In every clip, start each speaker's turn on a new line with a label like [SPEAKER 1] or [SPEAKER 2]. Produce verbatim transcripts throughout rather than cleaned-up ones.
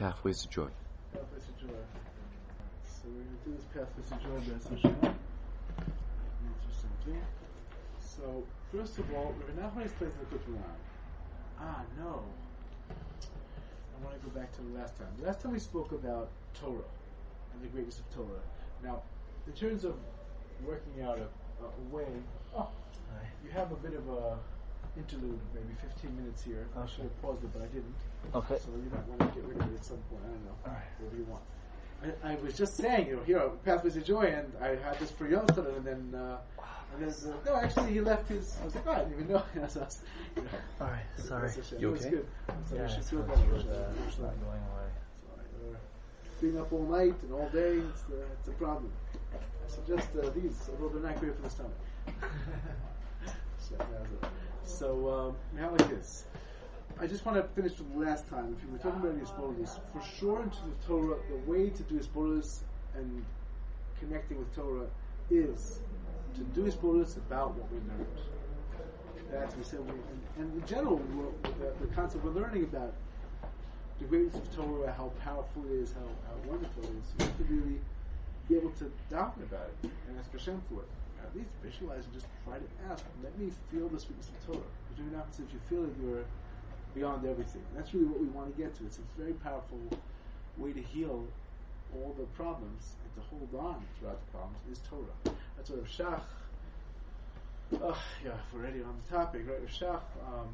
[SPEAKER 1] Pathways to Joy.
[SPEAKER 2] Pathways to Joy. So we're going to do this Pathways to Joy by Hashem. Answer something. So, first of all, Rav Nachman explains the Quran. Ah, no. I want to go back to the last time. The last time we spoke about Torah and the greatness of Torah. Now, in terms of working out a, a way, oh, you have a bit of a interlude, maybe fifteen minutes here. I should have paused it, but I didn't.
[SPEAKER 3] Okay.
[SPEAKER 2] So you might want to get rid of it at some point. I don't know. All right. Whatever you want. I, I was just saying, you know, here, Pathways to Joy, and I had this for Yonatan, and then, uh, and then, uh, no, actually, he left his, I was like, oh, I didn't even know. You know, so I was, you know,
[SPEAKER 3] all right, sorry.
[SPEAKER 1] You okay?
[SPEAKER 2] Good. So
[SPEAKER 3] yeah,
[SPEAKER 2] we should
[SPEAKER 3] it's
[SPEAKER 2] feel
[SPEAKER 3] good.
[SPEAKER 2] better.
[SPEAKER 3] It's uh, not going away.
[SPEAKER 2] Sorry. Uh, being up all night and all day, it's, uh, it's a problem. I suggest uh, these, although they're not great for the stomach. so, uh, so um, how like this? I just want to finish from the last time. If you were talking about Yisbolis, for sure into the Torah, the way to do Yisbolis and connecting with Torah is to do Yisbolis about what we learned. That's we said, we, and, and in general, the, the concept we're learning about the greatness of Torah, how powerful it is, how, how wonderful it is. You have to really be able to daven about it and ask Hashem for it. At least visualize and just try to ask, let me feel the sweetness of Torah. Because what happens if you feel it, you're beyond everything. And that's really what we want to get to. It's a very powerful way to heal all the problems and to hold on throughout the problems is Torah. That's what Rav Shach, oh, yeah, if we're already on the topic, right? Rav Shach, um,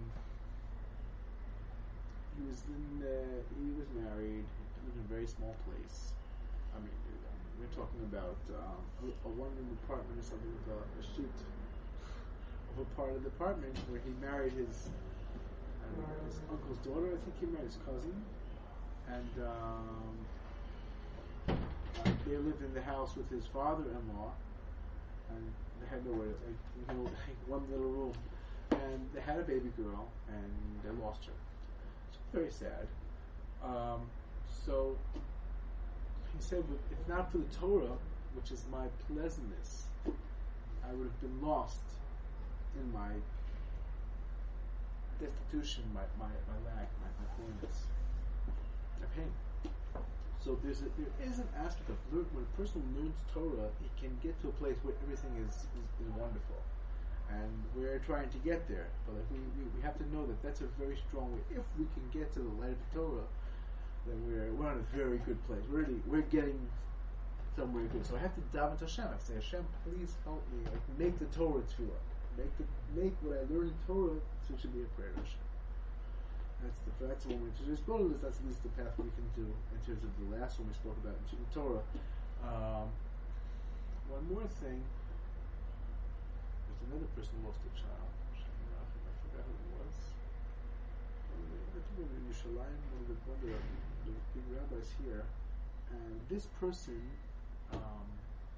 [SPEAKER 2] he was in, uh, he was married, he lived in a very small place. I mean, we're talking about um, a, a one-room apartment or something with a, a sheet of a part of the apartment where he married his uh, his uncle's daughter. I think he married his cousin, and um, uh, they lived in the house with his father-in-law, and they had nowhere, like, you know, like one little room, and they had a baby girl, and they lost her. It's very sad. Um, so. He said, if not for the Torah, which is my pleasantness, I would have been lost in my destitution, my, my, my lack, my, my poorness, my pain. So there's a, there is an aspect of learn, when a person learns Torah, he can get to a place where everything is, is, is wonderful. And we're trying to get there. But like we, we, we have to know that that's a very strong way. If we can get to the light of the Torah, then we're we're in a very good place. We're really we're getting somewhere good. So I have to daven to Hashem. I have to say, Hashem, please help me. Like make the Torah tefillah. Make the make what I learned in Torah so it should be a prayer to Hashem. That's the that's the one we introduced. That's at least the path we can do in terms of the last one we spoke about in the Torah. Um, one more thing. There's another person who lost a child. I forgot who it was. I think it was in Yerushalayim, one of the one of the the big rabbis here, and this person, um,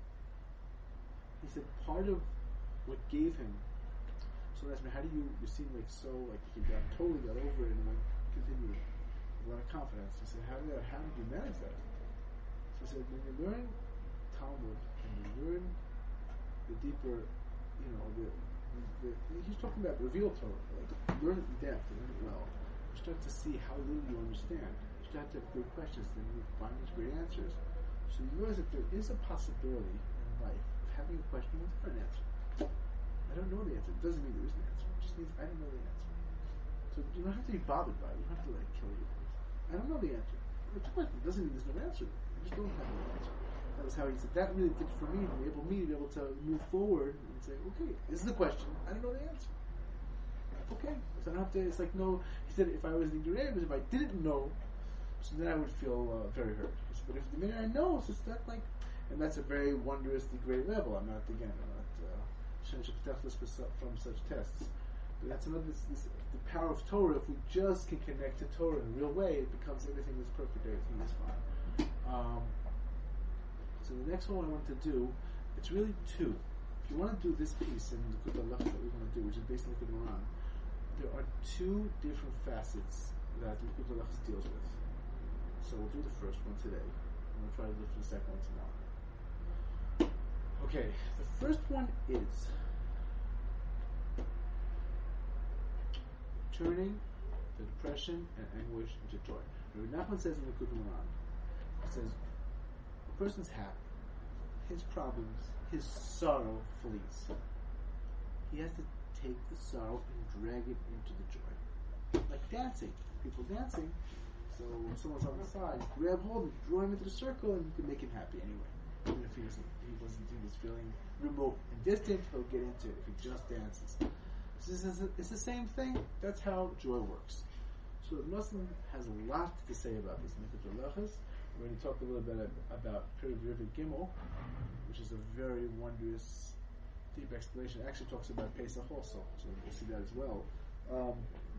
[SPEAKER 2] he said part of what gave him. So that's me. How do you you seem like so like you got totally got over it and then continued with a lot of confidence? He said, how did that, how did you manage that? So he said, when you learn Talmud and you learn the deeper, you know, the, the, the he's talking about revealed Torah, like learn it in depth, learn it well. You start to see how little you understand. You start to have great questions, then you find these great answers. So you realize that there is a possibility in life of having a question with a different answer. I don't know the answer. It doesn't mean there is an answer. It just means I don't know the answer. So you don't have to be bothered by it. You don't have to like kill your person. I don't know the answer. It's a question. It doesn't mean there's no answer. You just don't have the answer. That was how he said. That really did for me to enable me to be able to move forward and say, okay, this is the question. I don't know the answer. Okay. So I don't have to. It's like no. He said if I was in Gerevs, if I didn't know. So then I would feel uh, very hurt. Said, but if the minute I know, so it's not like, and that's a very wondrously great level. I'm not again. I'm not uh, from such tests. But that's another. This, this, the power of Torah. If we just can connect to Torah in a real way, it becomes everything is perfect. Everything is fine. Um, so the next one I want to do, it's really two. If you want to do this piece in the Likutei Halachos that we want to do, which is based on the Quran, there are two different facets that the Likutei Halachos deals with. So we'll do the first one today, and we'll try to do the second one tomorrow. Okay, the first one is turning the depression and anguish into joy. Rabbi Nachman says in the Likutei Moharan, he says, a person's happy, his problems, his sorrow flees. He has to take the sorrow and drag it into the joy. Like dancing. People dancing. So when someone's on the side, grab hold and draw him into the circle and you can make him happy anyway. Even if he wasn't, he wasn't, he was feeling remote and distant, he'll get into it if he just dances. So this is a, it's the same thing. That's how joy works. So Nosson has a lot to say about this. We're going to talk a little bit about Perek Rivik Gimel, which is a very wondrous, deep explanation. It actually talks about Pesach also, so we'll see that as well. Um,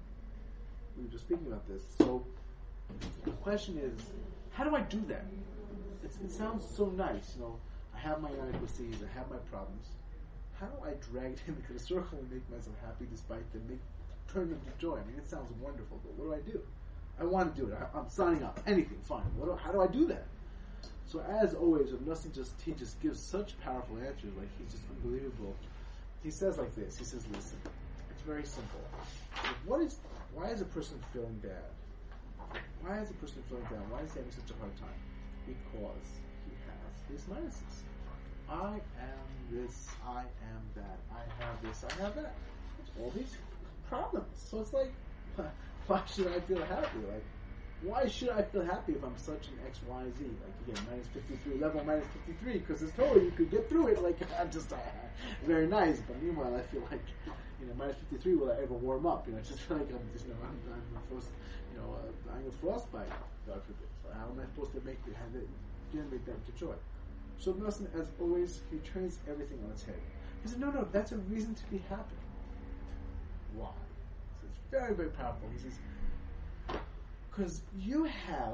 [SPEAKER 2] we were just speaking about this. So the question is, how do I do that? It's, it sounds so nice, you know. I have my inadequacies, I have my problems. How do I drag them into the circle and make myself happy despite them, make turn them to joy? I mean, it sounds wonderful, but what do I do? I want to do it. I, I'm signing up. Anything, fine. What do, how do I do that? So as always, Rav Nosson just he just gives such powerful answers. Like he's just unbelievable. He says like this. He says, "Listen, it's very simple. What is? Why is a person feeling bad? Why is a person feeling down? Why is he having such a hard time? Because he has his minuses. I am this. I am that. I have this. I have that. It's all these problems. So it's like, why should I feel happy? Like, why should I feel happy if I'm such an X, Y, Z? Like, again, minus fifty-three, level minus fifty-three, because it's totally, you could get through it, like, I'm just, uh, very nice, but meanwhile, I feel like, you know, minus fifty-three, will I ever warm up? You know, I just feel like I'm just, you know, I'm, I'm frost, you know, uh, dying of frostbite, God forbid. So how am I supposed to make it, have it, generate that into joy? So Nosson, as always, he turns everything on its head. He said, no, no, that's a reason to be happy. Why? So it's very, very powerful. He says, because you have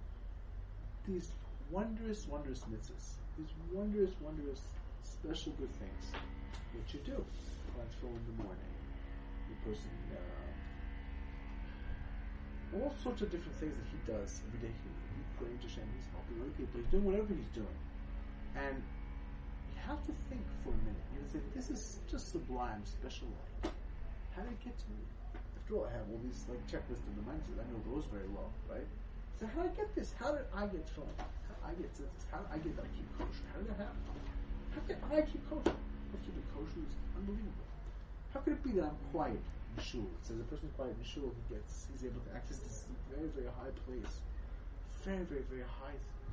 [SPEAKER 2] these wondrous, wondrous mitzvahs, these wondrous, wondrous, special good things that you do. Tefillin in the morning, the person, uh, all sorts of different things that he does every day. He, he's praying to Hashem, he's helping other people, he's doing whatever he's doing. And you have to think for a minute. You say, this is such a sublime, special life. How did it get to me? After all, I have all these like checklists and reminders. I know those very well, right? So how did I get this? How did I get filmed? How did I get to this? How did I get that I keep kosher? How did that happen? How can I keep kosher? Keeping kosher is unbelievable. How could it be that I'm quiet in shul? It says a person quiet in shul, he gets, he's able to access this very, very high place, very, very, very high,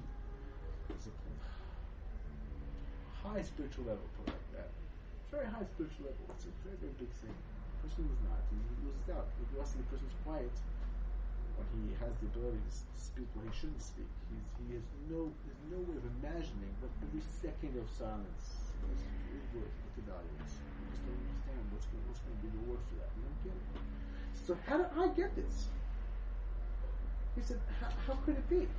[SPEAKER 2] high spiritual level, put it like that. Very high spiritual level. It's a very, very big thing. The person is not. He loses out. The rest of the person's quiet when he has the ability to speak when he shouldn't speak. He's, he has no, there's no way of imagining what every second of silence is, is worth, what the value is. You just don't understand what's going, what's going to be the reward for that. You don't get it. So how did I get this? He said, how could it be?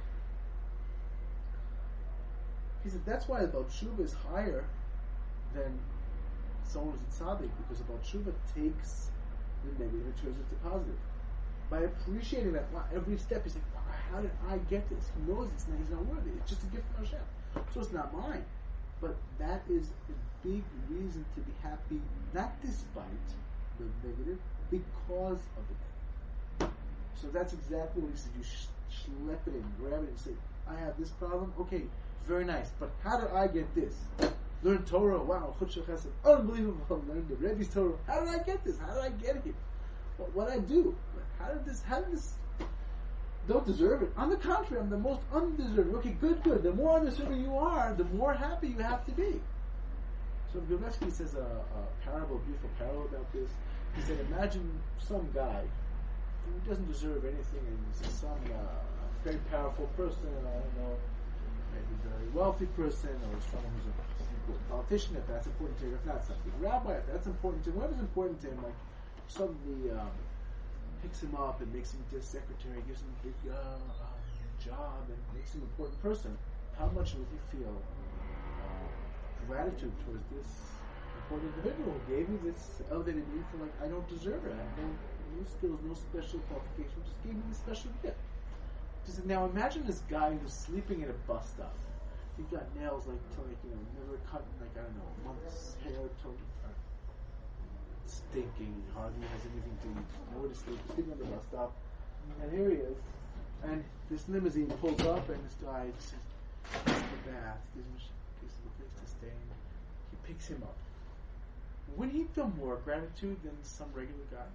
[SPEAKER 2] He said, that's why about Tshuva is higher than someone who's a tzaddik, because about Tshuva takes the negative and turns it to positive. By appreciating that, wow, every step, he's like, wow, how did I get this? He knows it's not, he's not worthy. It's just a gift from Hashem. So it's not mine. But that is a big reason to be happy, not despite the negative, because of the negative. So that's exactly what he said. You sh- schlep it in, grab it and say, I have this problem, okay, very nice, but how did I get this? Learn Torah, wow, Chut Shel Chesed, unbelievable. Learn the Rebbe's Torah. How did I get this? How did I get here? What what I do? How did this? How did this? Don't deserve it. On the contrary, I'm the most undeserving. Okay, good, good. The more undeserving you are, the more happy you have to be. So Gilevsky says a, a parable, a beautiful parable about this. He said, imagine some guy who doesn't deserve anything, and he's some uh, very powerful person. I don't know. Maybe a very wealthy person, or someone who's a politician, if that's important to him, if not something, rabbi, if that's important to him, whatever's important to him, like suddenly um, picks him up and makes him into a secretary, gives him a big uh, uh, job, and makes him an important person. How much would he feel uh, gratitude towards this important individual who gave me this elevated me for, like, I don't deserve it. I have no, no skills, no special qualifications, just gave me this special gift. Just, now imagine this guy who's sleeping in a bus stop. He's got nails like, to like, you know, never cut in like, I don't know, months, hair, to, uh, stinking. He hardly has anything to eat. Nowhere to sleep. He's sleeping on the bus stop. And here he is. And this limousine pulls up, and this guy says, "This is the bath. Gives him, gives him a place to stay." And he picks him up. Would he feel more gratitude than some regular guy?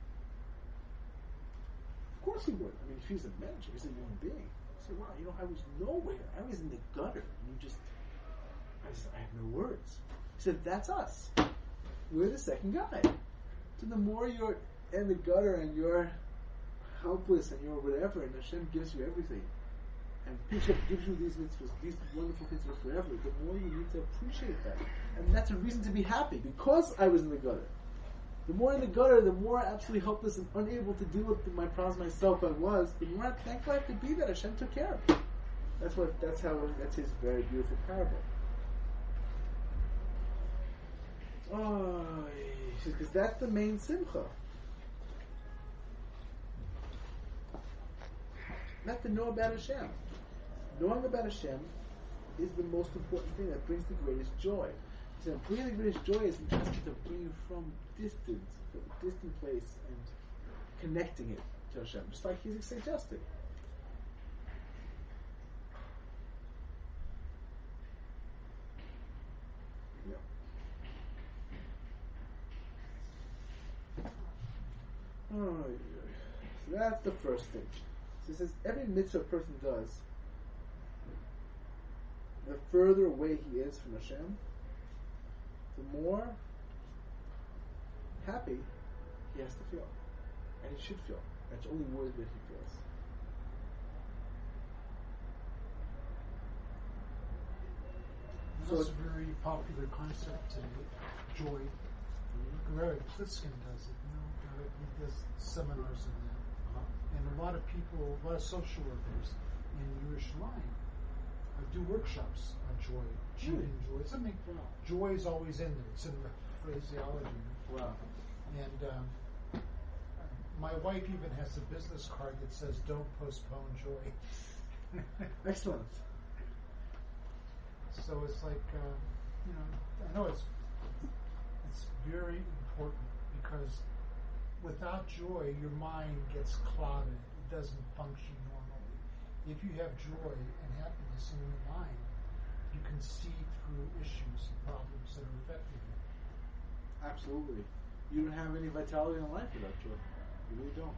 [SPEAKER 2] Of course he would. I mean, if he's a manager, he's a human being. He said, "Wow, you know, I was nowhere. I was in the gutter. And you just, I, just, I have no words." He said, "That's us. We're the second guy." So the more you're in the gutter and you're helpless and you're whatever, and Hashem gives you everything, and Hashem gives you these mitzvahs, these wonderful things are forever, the more you need to appreciate that. And that's a reason to be happy, because I was in the gutter. The more in the gutter, the more absolutely helpless and unable to deal with my problems myself I was, the more thankful I have to be that Hashem took care of me. That's what, that's how, that's his very beautiful parable. Oh, because that's the main simcha. Not to know about Hashem. Knowing about Hashem is the most important thing that brings the greatest joy. He said, bringing the greatest joy is just to bring you from distance, from a distant place, and connecting it to Hashem, just like he's suggesting. Yeah. Oh, so that's the first thing. So it says every mitzvah a person does, the further away he is from Hashem, the more happy he has to feel. And he should feel. That's only words that he feels.
[SPEAKER 1] So it's a very popular concept today, joy. Mm-hmm. Larry Pliskin does it, you know, uh, he does seminars on that. Uh-huh. And a lot of people, a lot of social workers in Yerushalayim uh, do workshops on joy, achieving mm. joy. Something, wow. Joy is always in there. It's in the phraseology.
[SPEAKER 2] Wow.
[SPEAKER 1] And um, my wife even has a business card that says, "Don't postpone joy."
[SPEAKER 2] Excellent.
[SPEAKER 1] So it's like, uh, you know, I know it's it's very important, because without joy, your mind gets clouded. It doesn't function normally. If you have joy and happiness in your mind, you can see through issues and problems that are affecting you.
[SPEAKER 2] Absolutely. You don't have any vitality in life without joy. You really don't.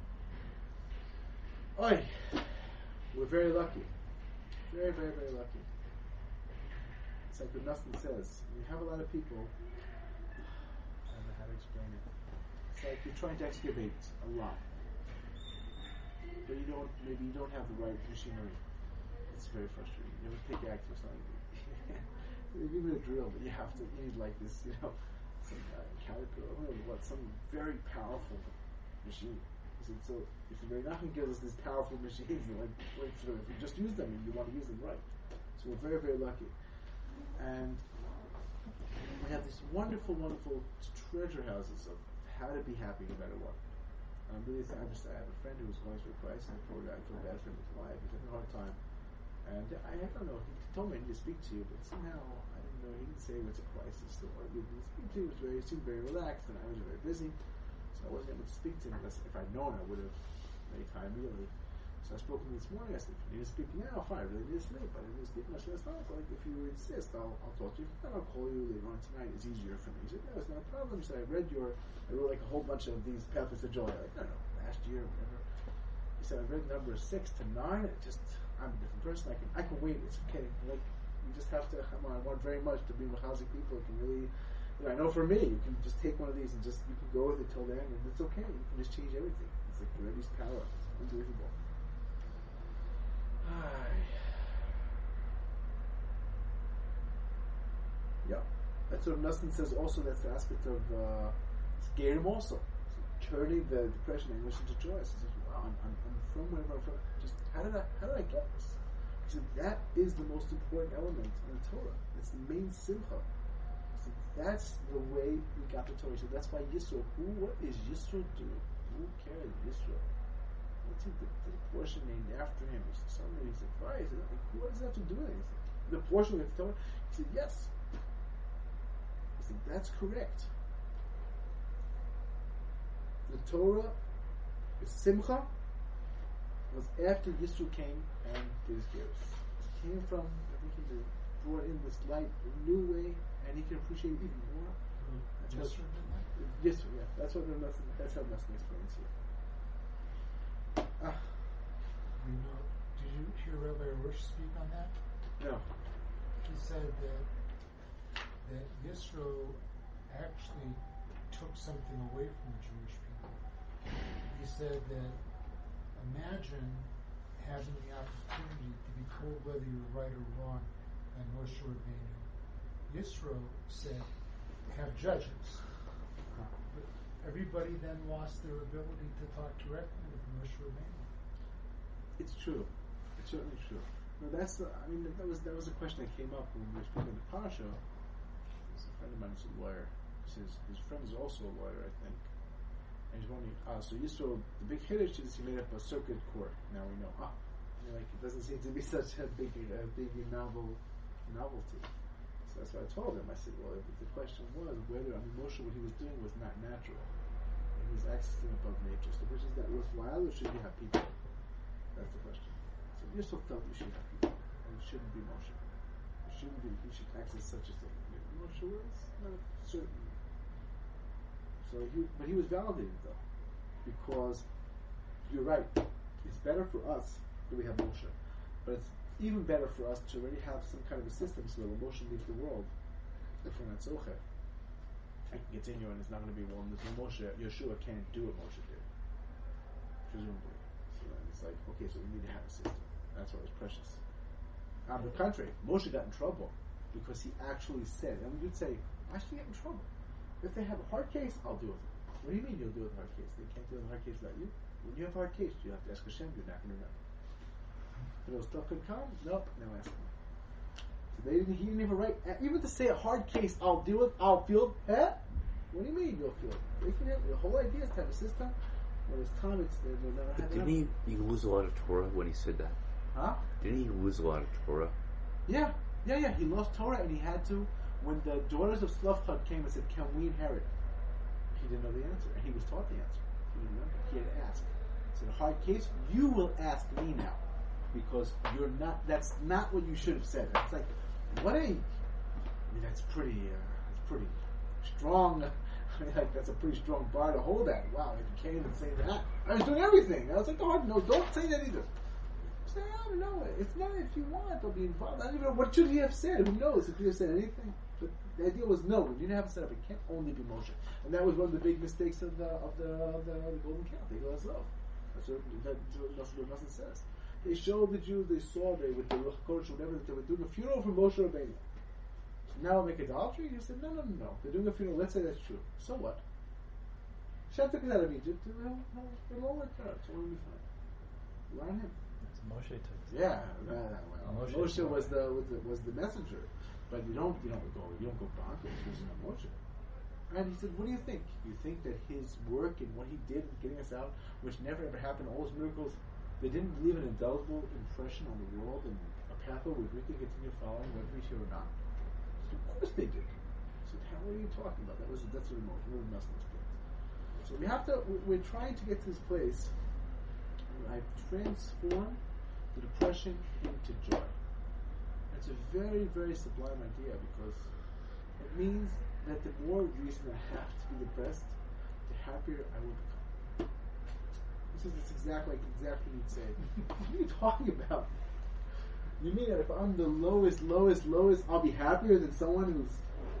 [SPEAKER 2] Oi, we're very lucky. Very, very, very lucky. It's like what Nustin says. You have a lot of people. I don't know how to explain it. It's like you're trying to excavate a lot, but you don't. Maybe you don't have the right machinery. It's very frustrating. You have a pickaxe or something. You give it a drill, but you have to. You need like this, you know, some uh, Caterpillar, I don't know what, some very powerful machine. He said, so if you're not going to give us these powerful machines, like, like sort of, if you just use them and you want to use them right. So we're very, very lucky. And we have these wonderful, wonderful treasure houses of how to be happy no matter what. And I'm really, I just, I have a friend who was going through a crisis, and poor guy, I feel bad for him, his wife, he's having a hard time. And I, I don't know, he told me I need to speak to you, but somehow, I didn't know, he didn't say it was a crisis. So I didn't speak to him, he was very, he seemed very relaxed, and I was very busy. So I wasn't able to speak to him, unless if I'd known, I would have made time immediately. So I spoke to him this morning. I said, if you need to speak now, fine. I really need to sleep. I didn't need to speak much last night. But like, if you insist, I'll, I'll talk to you. Then I'll call you later on tonight. It's easier for me. He said, no, it's not a problem. He said, I read your, I wrote like a whole bunch of these pathways to joy. Like, I don't know, last year or whatever. He said, I read number six to nine. It just, I'm a different person. I can, I can wait. It's okay. Like, you just have to, I want very much to be with Hazik people. It can really, you know, I know for me, you can just take one of these and just, you can go with it till then, and it's okay. You can just change everything. It's like the Rebbe's power. It's unbelievable. Yeah, that's what Nustin says. Also, that's the aspect of uh, Gerim also, so turning the depression and English into joy. So he says, "Wow, I'm, I'm, I'm from wherever I'm from. Just how did I how did I get this?" He said, "That is the most important element in the Torah. It's the main simcha. So that's the way we got the Torah. So that's why Yisro. Who? What is Yisro doing? Who cares Yisro? What's the, the portion named after him? He said, somebody surprised. Like, what does that have to do with anything? The portion with the Torah? He said, yes. He said, that's correct. the Torah, the Simcha, was after Yisro came and did his Geras. It came from, I think he brought in this light, a new way, and he can appreciate it even more. That's
[SPEAKER 1] Yisro
[SPEAKER 2] what-
[SPEAKER 1] did that?
[SPEAKER 2] Yisro, yeah. That's what the lesson, that's how Nesson explains here. Ah,
[SPEAKER 1] You know, did you hear Rabbi Rush speak on that?
[SPEAKER 2] no.
[SPEAKER 1] He said that that Yisro actually took something away from the Jewish people. He said that imagine having the opportunity to be told whether you're right or wrong by Moshe Rabbeinu. Yisro said, have judges. But everybody then lost their ability to talk directly with Moshe Rabbeinu.
[SPEAKER 2] It's true. It's certainly true. No, that's the, I mean, that was that was a question that came up when we were speaking of the Parsha. There's a friend of mine who's a lawyer. His, his friend is also a lawyer, I think. And he's wondering, ah, so Yisro, the big Kiddush is he made up a circuit court. Now we know, ah, you know, like it doesn't seem to be such a big, a big novel novelty. So that's what I told him. I said, well, if the question was whether, I mean, Moshe, what he was doing was not natural. And he was accessing above nature. So which is that worthwhile, or should you have people? That's the question. So Yisro felt you should have people, and it shouldn't be Moshe. It shouldn't be, you should access such a thing. Maybe Moshe was not certain. So he, but he was validated though, because you're right. It's better for us that we have Moshe, but it's even better for us to already have some kind of a system so that when Moshe leaves the world, if we're not Zocher, I can continue and it's not going to be one. There's no Moshe. Yeshua can't do what Moshe did, presumably. So then it's like, okay, so we need to have a system. That's why it was precious. On the contrary, Moshe got in trouble because he actually said, and we would say, why should he get in trouble? If they have a hard case, I'll deal with it. What do you mean you'll deal with a hard case? They can't deal with a hard case without you? When you have a hard case, you have to ask Hashem, you're not going to remember. If those stuff could come, nope, now ask him. So they didn't, he didn't even write, even to say a hard case, I'll deal with, I'll field, eh? What do you mean you'll field? They can have, the whole idea is to have a system where it's time, it's, they're not
[SPEAKER 4] But
[SPEAKER 2] having
[SPEAKER 4] didn't he, he lose a lot of Torah when he said that?
[SPEAKER 2] Huh?
[SPEAKER 4] Didn't he lose a lot of Torah?
[SPEAKER 2] Yeah, yeah, yeah. He lost Torah and he had to. When the daughters of Slavchad came and said, "Can we inherit?" He didn't know the answer, and he was taught the answer. He didn't remember. He had to ask. It's a hard case. You will ask me now, because you're not. That's not what you should have said. It's like, what a. I mean, that's pretty. Uh, that's pretty strong. I mean, like that's a pretty strong bar to hold at. Wow, if you came and say that, I was doing everything. I was like, oh no, don't say that either. Say, I don't know. It's not if you want. They'll be involved. I don't even know what should he have said. Who knows if he have said anything? But the idea was no. We didn't have it set up. It can't only be Moshe, and that was one of the big mistakes of the of the of the, the Golden Calf. They go as love. That's what that Nosson says. They showed the Jews. They saw they with the Ruach Kodesh, whatever, that they were doing a funeral for Moshe Rabbeinu. Now make idolatry? You said no, no, no, no. They're doing a funeral. Let's say that's true. So what? Shem took us out of Egypt. It'll, it'll all work out. So we'll be fine. Learn him.
[SPEAKER 3] Moshe took.
[SPEAKER 2] Yeah, no, no, well,
[SPEAKER 3] Moshe.
[SPEAKER 2] Moshe was the, was the was the messenger, but you don't you don't go you don't go bonkers using a Moshe. And he said, "What do you think? You think that his work and what he did in getting us out, which never ever happened, all those miracles, they didn't leave an indelible impression on the world and a pathway which we can continue following whether we should or not? So of course they did." I said, "How are you talking about? That was that's what emotion. What was messing this place?" So we have to. We're trying to get to this place. I've transformed the depression into joy. It's a very, very sublime idea because it means that the more reason I have to be depressed, the happier I will become. This is this exactly like exactly what you'd say. What are you talking about? You mean that if I'm the lowest, lowest, lowest, I'll be happier than someone who's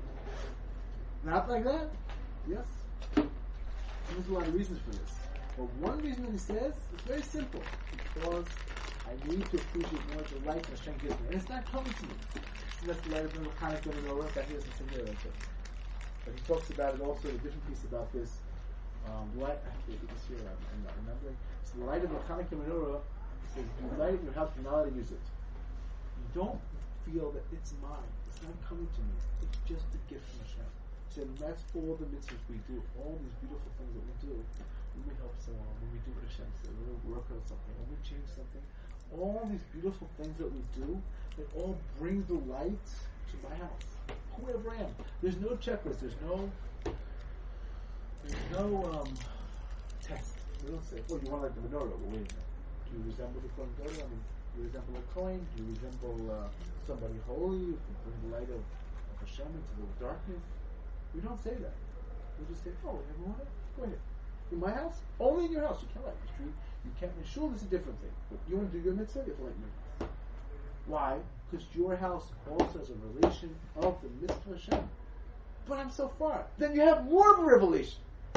[SPEAKER 2] not like that? Yes. And there's a lot of reasons for this. But one reason that he says is very simple. Because I need to appreciate more the light that Hashem gives me. And it's not coming to me. So that's the light of the Hanukkah and Menorah that he doesn't sing there. But he talks about it also, a different piece about this. Um, light, actually, this here, I'm, I'm not remembering. So the light of the Hanukkah and Menorah says, you light it in your house, you're not allowed to use it. You don't feel that it's mine. It's not coming to me. It's just a gift from Hashem. So that's all the mitzvahs we do, all these beautiful things that we do. When we help someone, when we do what Hashem says, when we work on something, when we change something, all these beautiful things that we do, it all brings the light to my house. Whoever I am. There's no checklist, there's no there's no um test. We don't say, oh, you want like the menorah. Well, wait a minute. Do you resemble the Kohen Gadol? I mean, do you resemble a Kohen? Do you resemble uh, somebody holy who can bring the light of, of Hashem into the darkness? We don't say that. We just say, oh, you ever want it? Go ahead. In my house? Only in your house. You can't light the street. You can't. In shul, it's a different thing. But you want to do your mitzvah, you have to light your house. Why? Because your house also has a relation of the mitzvah Hashem. But I'm so far. Then you have more of a revelation.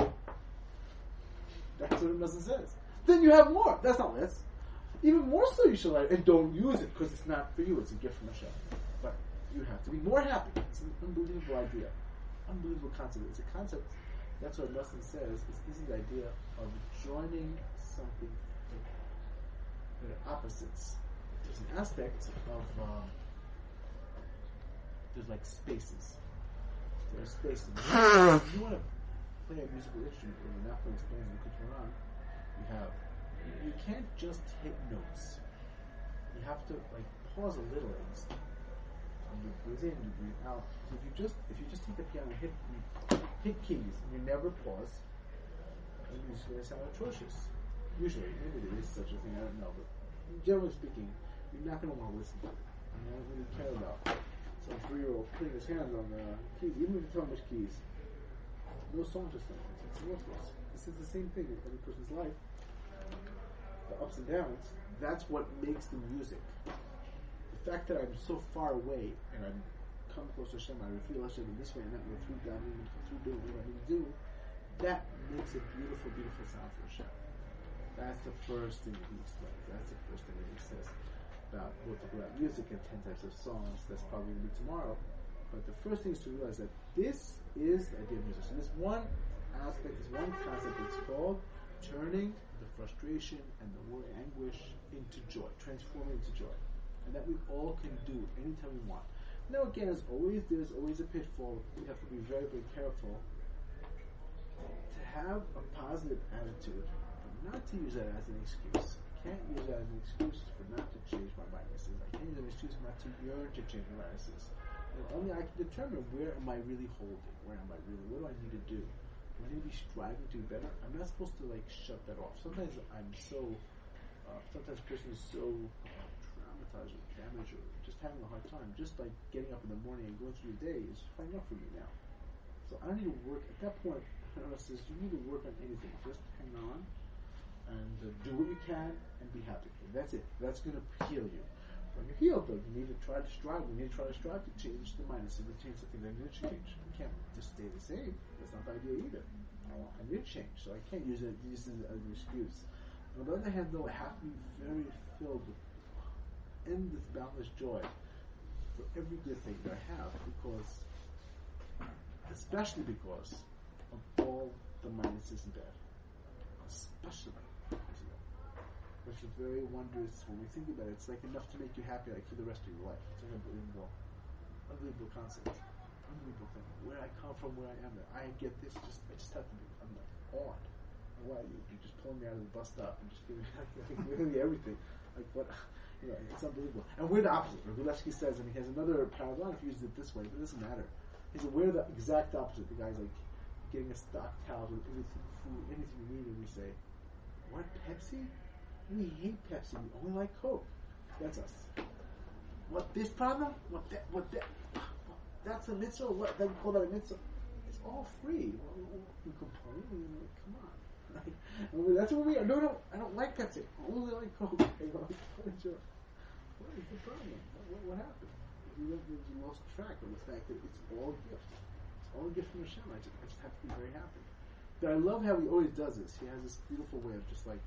[SPEAKER 2] That's what it doesn't says. Then you have more. That's not less. Even more so you should light it. And don't use it because it's not for you. It's a gift from Hashem. But you have to be more happy. It's an unbelievable idea. Unbelievable concept. It's a concept. That's what Muslim says. Is this is the idea of joining something that are opposites. There's an aspect of um, there's like spaces. There are spaces. If you want to play a musical instrument, or you're not playing spaces in the Quran, you have you can't just hit notes. You have to like pause a little at least. And you breathe in, you breathe out. So if you just if you just take the piano and hit hit keys and you never pause, the music's going to sound atrocious. Usually, maybe there is such a thing, I don't know, but generally speaking, you're not going to want to listen to it. You don't really care about some three-year-old putting his hands on the keys, even if you tell him which keys. No song just like this. It's worthless. This is the same thing in every person's life. The ups and downs, that's what makes the music. The fact that I'm so far away and I'm come close to Hashem, I feel Hashem in this way and that way, through davening, through doing what I need to do, that makes a beautiful, beautiful sound for Hashem. That's the first thing that he explains. That's the first thing that he says about what to about music and ten types of songs. That's probably going to be tomorrow. But the first thing is to realize that this is the idea of music. So this one aspect, this one concept, it's called turning the frustration and the worry, anguish into joy, transforming it into joy. And that we all can do anytime we want. Now again, as always, there's always a pitfall. We have to be very, very careful to have a positive attitude, but not to use that as an excuse. I can't use that as an excuse for not to change my minuses. I can't use that as an excuse not to yearn to change my minuses. And only I can determine where am I really holding, where am I really, what do I need to do? Do I need to be striving to be better? I'm not supposed to like shut that off. Sometimes I'm so, uh, sometimes a person is so uh, traumatized or damaged or just having a hard time. Just like getting up in the morning and going through your day is fine enough for me now. So I don't need to work, at that point, I don't know, says you need to work on anything. Just hang on and uh, do what you can and be happy. That's it. That's going to heal you. When you're healed, though, you need to try to strive. You need to try to strive to change the minuses, to change the things I need to change. You can't just stay the same. That's not the idea either. I, want, I need to change, so I can't use it use it as an excuse. On the other hand, though, I have to be very filled with endless, boundless joy for every good thing that I have, because, especially because of all the minuses in bed. Especially. Which is very wondrous when we think about it. It's like enough to make you happy like for the rest of your life. It's an unbelievable, unbelievable concept. Unbelievable thing. Where I come from, where I am, I get this. Just I just have to be. I'm like awed. Why you you just pulling me out of the bus stop and just giving me like, literally everything. Like what? You know, it's unbelievable. And we're the opposite. Ragulevsky says, and he has another paradigm if he uses it this way, but it doesn't matter. He said we're the exact opposite. The guy's like getting a stock towel with everything, food, anything you need, and we say, "What, Pepsi? We hate Pepsi. We only like Coke." That's us. What, this problem? What that? What that? That's a mitzvah? What? Then call that a mitzvah? It's all free. We, we complain. We like, come on. Like, and that's what we are. No, no, I don't like Pepsi. I only like Coke. You know, what is your, what is the problem? What, what happened? You, you lost track of the fact that it's all gifts. It's all a gift from Hashem. I just, I just have to be very happy. But I love how he always does this. He has this beautiful way of just like,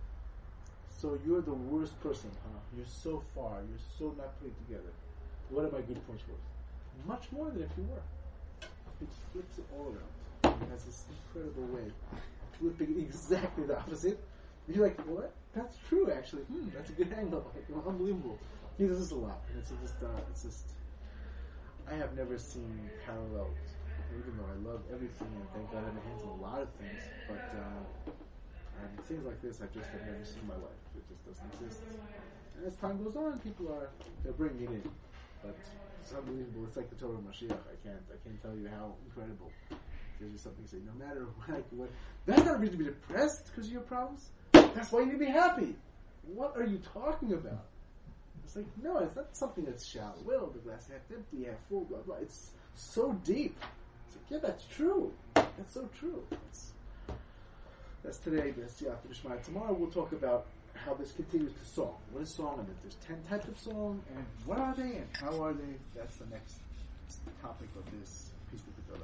[SPEAKER 2] so you're the worst person, huh? You're so far. You're so not put it together. What are my good points worth? Much more than if you were. It flips it all around. It has this incredible way of flipping exactly the opposite. And you're like, what? That's true, actually. Hmm, that's a good angle. Like, unbelievable. He does this a lot. And it's just, uh, it's just, I have never seen parallels. Even though I love everything and thank God I have my hands on a lot of things, but uh, and things like this I just have never seen in my life. It just doesn't exist. And as time goes on, people are they're bringing it in, but it's unbelievable. It's like the Torah of Mashiach. I can't I can't tell you how incredible gives you something to say. No matter like what, that's not a reason to be depressed because of your problems. That's why you need to be happy. What are you talking about? It's like, no, it's not something that's shallow. Well, the glass half empty, half full, blah blah. It's so deep. It's like, yeah, that's true. That's so true. That's, that's today. That's the after Shema. Tomorrow we'll talk about how this continues to song. What is song? And there's ten types of song, and what are they, and how are they? That's the next topic of this piece of the